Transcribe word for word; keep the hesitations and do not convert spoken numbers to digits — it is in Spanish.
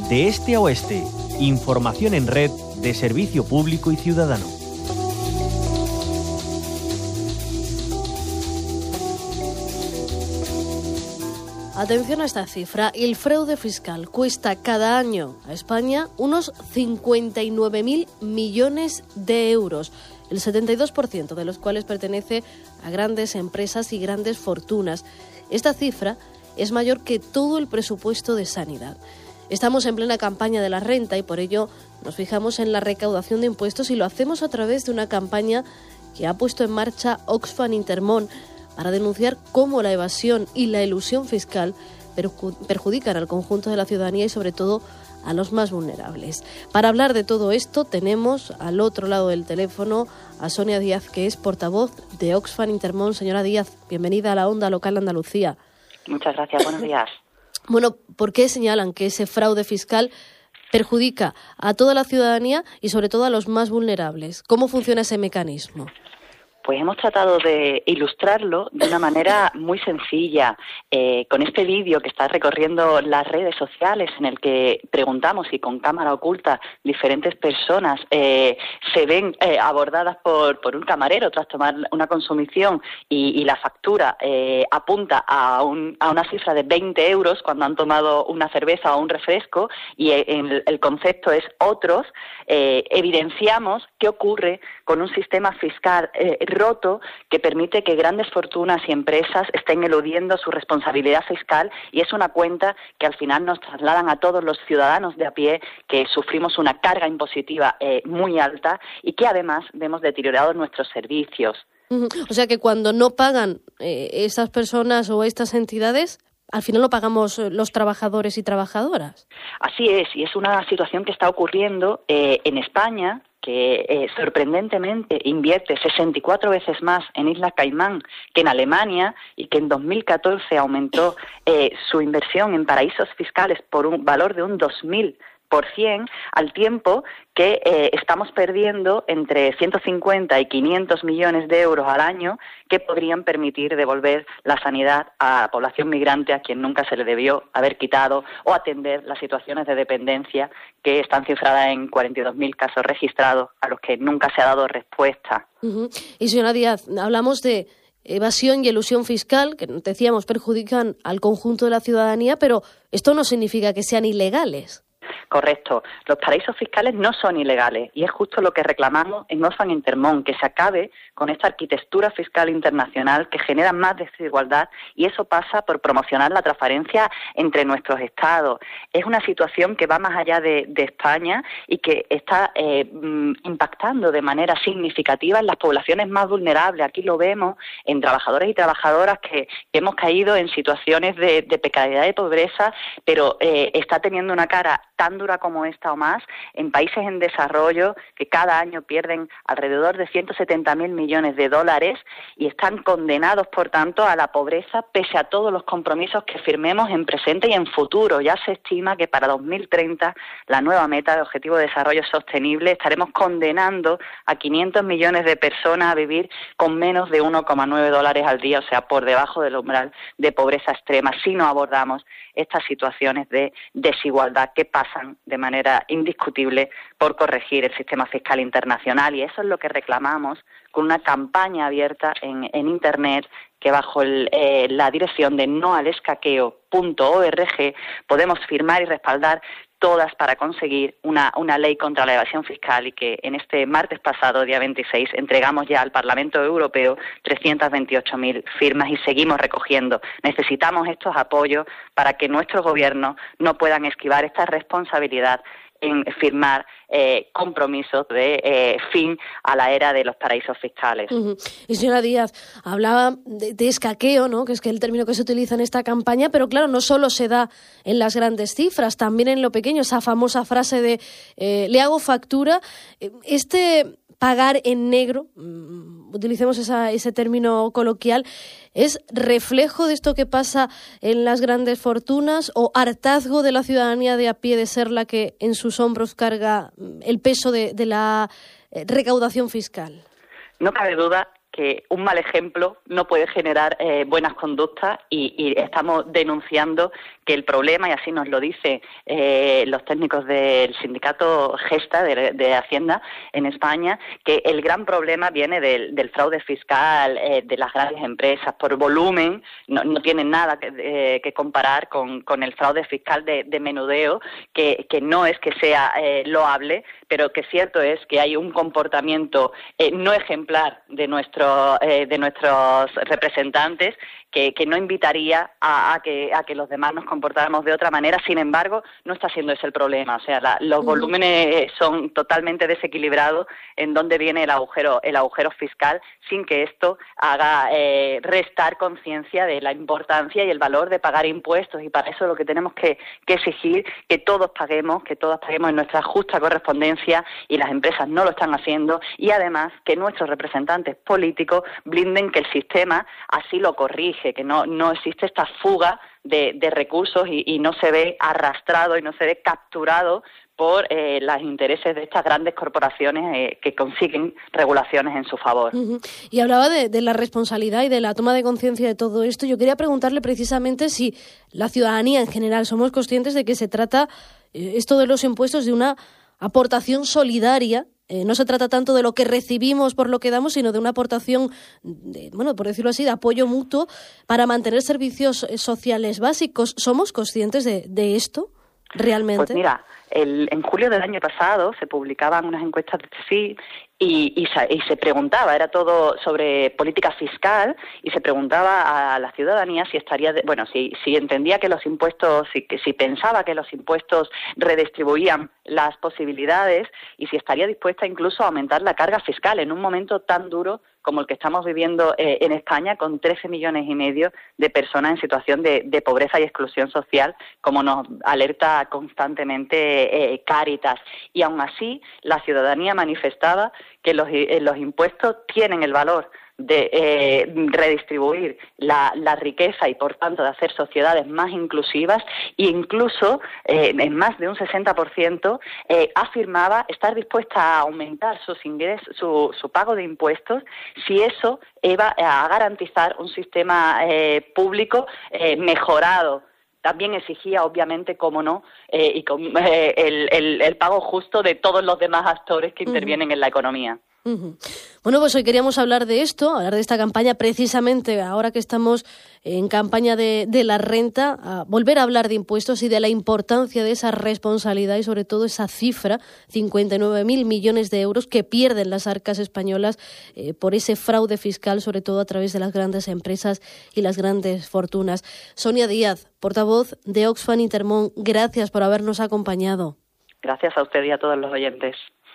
de este a oeste. Información en red de Servicio Público y Ciudadano. Atención a esta cifra, el fraude fiscal cuesta cada año a España unos cincuenta y nueve mil millones de euros, el setenta y dos por ciento de los cuales pertenece a grandes empresas y grandes fortunas. Esta cifra es mayor que todo el presupuesto de sanidad. Estamos en plena campaña de la renta y por ello nos fijamos en la recaudación de impuestos y lo hacemos a través de una campaña que ha puesto en marcha Oxfam Intermón para denunciar cómo la evasión y la elusión fiscal perjudican al conjunto de la ciudadanía y sobre todo a los más vulnerables. Para hablar de todo esto tenemos al otro lado del teléfono a Sonia Díaz, que es portavoz de Oxfam Intermón. Señora Díaz, bienvenida a la Onda Local de Andalucía. Muchas gracias, buenos días. Bueno, ¿por qué señalan que ese fraude fiscal perjudica a toda la ciudadanía y sobre todo a los más vulnerables? ¿Cómo funciona ese mecanismo? Pues hemos tratado de ilustrarlo de una manera muy sencilla, eh, con este vídeo que está recorriendo las redes sociales en el que preguntamos si con cámara oculta diferentes personas eh, se ven eh, abordadas por, por un camarero tras tomar una consumición y, y la factura eh, apunta a, un, a una cifra de veinte euros cuando han tomado una cerveza o un refresco y el, el concepto es otros, eh, evidenciamos qué ocurre con un sistema fiscal eh, roto que permite que grandes fortunas y empresas estén eludiendo su responsabilidad fiscal y es una cuenta que al final nos trasladan a todos los ciudadanos de a pie que sufrimos una carga impositiva eh, muy alta y que además vemos deteriorados nuestros servicios. O sea que cuando no pagan eh, estas personas o estas entidades, al final lo pagamos los trabajadores y trabajadoras. Así es, y es una situación que está ocurriendo eh, en España, que eh, sorprendentemente invierte sesenta y cuatro veces más en Islas Caimán que en Alemania y que en dos mil catorce aumentó eh, su inversión en paraísos fiscales por un valor de un dos mil por ciento, al tiempo que eh, estamos perdiendo entre ciento cincuenta y quinientos millones de euros al año que podrían permitir devolver la sanidad a la población migrante a quien nunca se le debió haber quitado o atender las situaciones de dependencia que están cifradas en cuarenta y dos mil casos registrados a los que nunca se ha dado respuesta. Uh-huh. Y señora Díaz, hablamos de evasión y elusión fiscal, que decíamos perjudican al conjunto de la ciudadanía, pero esto no significa que sean ilegales. Correcto. Los paraísos fiscales no son ilegales y es justo lo que reclamamos en Oxfam Intermón, que se acabe con esta arquitectura fiscal internacional que genera más desigualdad y eso pasa por promocionar la transparencia entre nuestros estados. Es una situación que va más allá de, de España y que está eh, impactando de manera significativa en las poblaciones más vulnerables. Aquí lo vemos en trabajadores y trabajadoras que, que hemos caído en situaciones de, de precariedad y pobreza, pero eh, está teniendo una cara tan dura como esta o más en países en desarrollo que cada año pierden alrededor de ciento setenta mil millones de dólares y están condenados, por tanto, a la pobreza pese a todos los compromisos que firmemos en presente y en futuro. Ya se estima que para dos mil treinta, la nueva meta de Objetivo de Desarrollo Sostenible, estaremos condenando a quinientos millones de personas a vivir con menos de uno coma nueve dólares al día, o sea, por debajo del umbral de pobreza extrema, si no abordamos estas situaciones de desigualdad que pasan de manera indiscutible por corregir el sistema fiscal internacional. Y eso es lo que reclamamos con una campaña abierta en, en Internet que bajo el, eh, la dirección de no al escaqueo punto org podemos firmar y respaldar todas para conseguir una, una ley contra la evasión fiscal y que en este martes pasado, día veintiséis, entregamos ya al Parlamento Europeo trescientas veintiocho mil firmas y seguimos recogiendo. Necesitamos estos apoyos para que nuestros gobiernos no puedan esquivar esta responsabilidad en firmar eh, compromisos de eh, fin a la era de los paraísos fiscales. Uh-huh. Y señora Díaz, hablaba de, de escaqueo, ¿no?, que es que el término que se utiliza en esta campaña, pero claro, no solo se da en las grandes cifras, también en lo pequeño, esa famosa frase de eh, le hago factura. Este pagar en negro, utilicemos esa, ese término coloquial, ¿es reflejo de esto que pasa en las grandes fortunas o hartazgo de la ciudadanía de a pie de ser la que en sus hombros carga el peso de, de la recaudación fiscal? No cabe duda que un mal ejemplo no puede generar eh, buenas conductas y, y estamos denunciando que el problema, y así nos lo dicen eh, los técnicos del sindicato Gesta de, de Hacienda en España, que el gran problema viene del, del fraude fiscal eh, de las grandes empresas. Por volumen no, no tienen nada que, eh, que comparar con, con el fraude fiscal de, de menudeo, que, que no es que sea eh, loable, pero que cierto es que hay un comportamiento eh, no ejemplar de, nuestro, eh, de nuestros representantes que, que no invitaría a, a, que, a que los demás nos comportáramos de otra manera. Sin embargo, no está siendo ese el problema. O sea, la, los uh-huh. volúmenes son totalmente desequilibrados en donde viene el agujero, el agujero fiscal, sin que esto haga eh, restar conciencia de la importancia y el valor de pagar impuestos. Y para eso lo que tenemos que, que exigir que todos paguemos, que todos paguemos en nuestra justa correspondencia, y las empresas no lo están haciendo, y además que nuestros representantes políticos blinden que el sistema así lo corrige, que no, no existe esta fuga de, de recursos y, y no se ve arrastrado y no se ve capturado por eh, los intereses de estas grandes corporaciones eh, que consiguen regulaciones en su favor. Uh-huh. Y hablaba de, de la responsabilidad y de la toma de conciencia de todo esto. Yo quería preguntarle precisamente si la ciudadanía en general somos conscientes de que se trata eh, esto de los impuestos de una aportación solidaria. Eh, no se trata tanto de lo que recibimos por lo que damos, sino de una aportación, de, bueno, por decirlo así, de apoyo mutuo para mantener servicios sociales básicos. ¿Somos conscientes de, de esto realmente? Pues mira, el, en julio del año pasado se publicaban unas encuestas de sí y, y, y se preguntaba, era todo sobre política fiscal, y se preguntaba a la ciudadanía si estaría, de, bueno, si, si entendía que los impuestos, si, que, si pensaba que los impuestos redistribuían las posibilidades, y si estaría dispuesta incluso a aumentar la carga fiscal en un momento tan duro como el que estamos viviendo eh, en España, con trece millones y medio de personas en situación de, de pobreza y exclusión social, como nos alerta constantemente eh, Cáritas. Y aún así, la ciudadanía manifestaba que los, eh, los impuestos tienen el valor de eh, redistribuir la, la riqueza y, por tanto, de hacer sociedades más inclusivas, e incluso eh, en más de un sesenta por ciento eh, afirmaba estar dispuesta a aumentar sus ingresos, su, su pago de impuestos, si eso iba a garantizar un sistema eh, público eh, mejorado. También exigía, obviamente, como no, eh, y con, eh, el, el, el pago justo de todos los demás actores que intervienen uh-huh. en la economía. Uh-huh. Bueno, pues hoy queríamos hablar de esto, hablar de esta campaña, precisamente ahora que estamos en campaña de, de la renta, a volver a hablar de impuestos y de la importancia de esa responsabilidad y sobre todo esa cifra, cincuenta y nueve mil millones de euros que pierden las arcas españolas eh, por ese fraude fiscal, sobre todo a través de las grandes empresas y las grandes fortunas. Sonia Díaz, portavoz de Oxfam Intermón, gracias por habernos acompañado. Gracias a usted y a todos los oyentes.